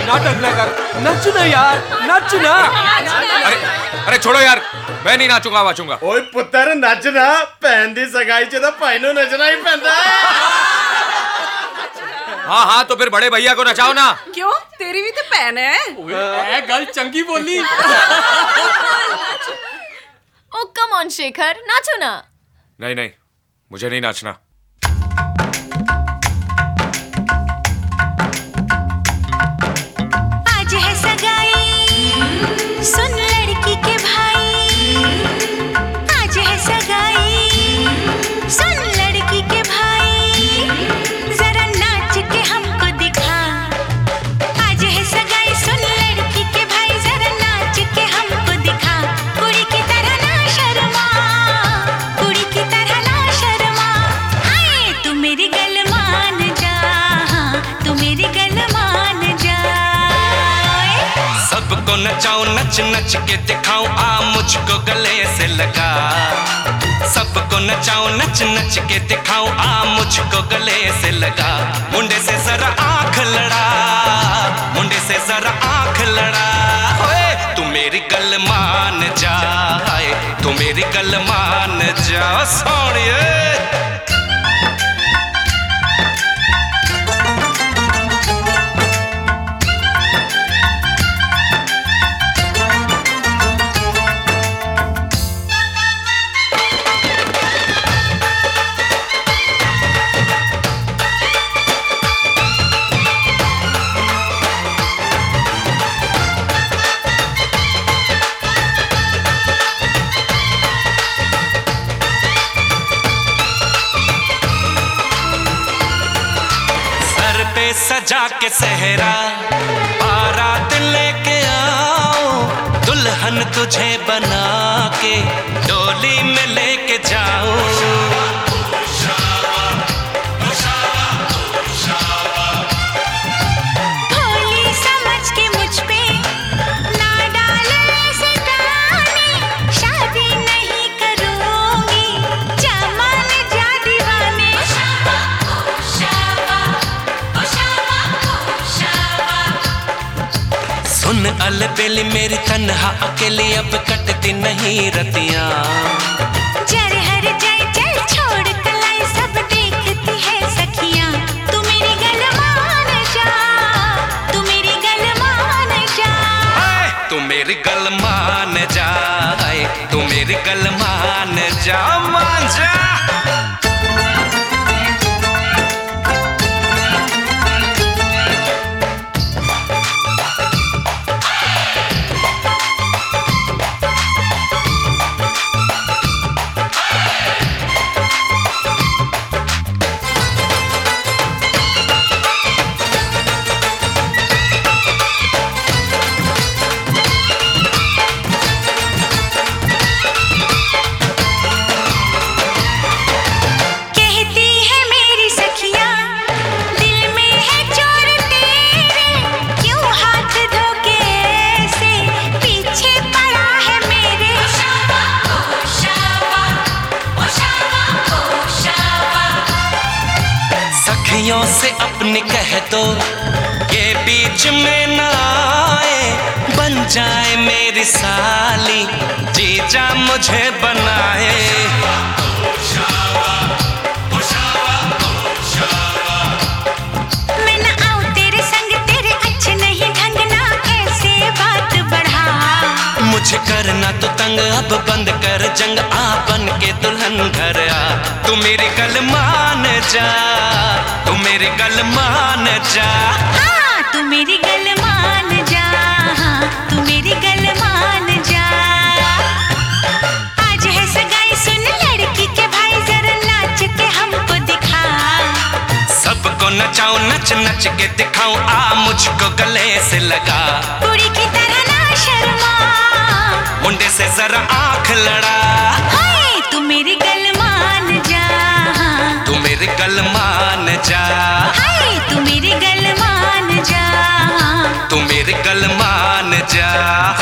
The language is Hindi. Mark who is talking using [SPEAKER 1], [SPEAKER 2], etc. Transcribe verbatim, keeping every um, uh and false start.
[SPEAKER 1] नाटक न कर, नच ना यार, नच ना।
[SPEAKER 2] अरे अरे छोड़ो यार, मैं नहीं नाचूंगा वाचूंगा।
[SPEAKER 3] ओए पुत्र नचना, भैन दी सगाई च तो भाई नू नचना ही पैंदा।
[SPEAKER 2] हाँ हाँ तो फिर बड़े भैया को नचाओ ना।
[SPEAKER 4] क्यों, तेरी भी तो भैन है।
[SPEAKER 1] ए गल चंगी बोली।
[SPEAKER 5] ओ कम ऑन शेखर, नाचो ना।
[SPEAKER 2] नहीं नहीं, मुझे नहीं नाचना।
[SPEAKER 6] आज है सगाई, सुन लड़की के भाई। आज है सगाई, सुन लड़की के भाई। जरा नाच के हमको दिखा। आज है सगाई, सुन लड़की के भाई। जरा नाच के हमको दिखा। कुड़ी की तरह ना शर्मा, कुड़ी की तरह ना शर्मा। हाय तू मेरी गल मान जा, तू मेरी गल मान जा।
[SPEAKER 7] सबको नचाऊं, नच नच के दिखाऊं, आ मुझको गले से लगा। सबको नचाऊं, नच नच के दिखाऊं, आ मुझको गले से लगा। मुंडे से जरा आंख लड़ा, मुंडे से जरा आंख लड़ा। ओए तू मेरी गल मान जा, तू मेरी गल मान जा सोनिए। सजा के सहरा बारात लेके आओ, दुल्हन तुझे बना के डोली में लेके जाओ।
[SPEAKER 6] भोली समझ के मुझ पे ना डाले ऐसे ताने। शादी नहीं करूंगी, जमान जा दीवाने।
[SPEAKER 7] सुन अलबेली मेरी तन्हा अकेली, अब कटती नहीं रतियां।
[SPEAKER 6] जर हर जाए चल छोड़ कलाई, सब देखती है सखियां। तू मेरी गल मान जा, तू मेरी गल मान जा।
[SPEAKER 7] तू मेरी गल मान जा, तू मेरी गल मान जा, मान जा। से अपने कह दो ये बीच में ना आए, बन जाए मेरी साली, जीजा मुझे बनाए।
[SPEAKER 6] मैं ना आऊं तेरे संग, तेरे अच्छे नहीं ढंग, ना ऐसे बात बढ़ा।
[SPEAKER 7] मुझे करना तो तंग, अब बंद कर जंग, आ बन के दुल्हन घर आ। तू मेरी गल मान जा, तू मेरी गल मान जा।
[SPEAKER 6] हाँ तू मेरी गल मान जा, हाँ तू मेरी गल मान जा। आज है सगाई, सुन लड़की के भाई, जरा नाच के हमको दिखा।
[SPEAKER 7] सबको नचाऊं, नच नच के दिखाऊं, आ मुझको गले से लगा।
[SPEAKER 6] कुड़ी की तरह ना शर्मा,
[SPEAKER 7] मुंडे से जरा आंख लड़ा।
[SPEAKER 6] हाय तू मेरी गल मान जा,
[SPEAKER 7] तू मेरी गल मान जा।
[SPEAKER 6] हाय तू मेरी गल मान जा,
[SPEAKER 7] तू मेरी गल मान जा।